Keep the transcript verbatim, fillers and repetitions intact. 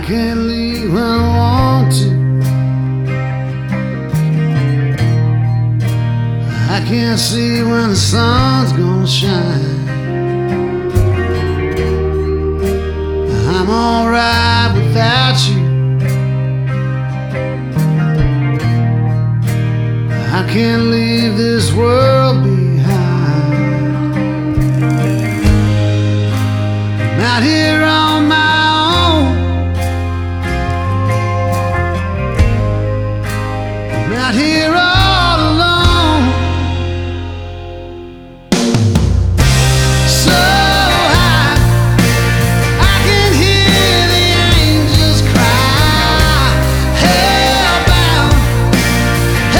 can't leave when I want to. I can't see when the sun's gonna shine. I'm alright without you. I can't leave this world behind. I'm out here on my own. I'm out here on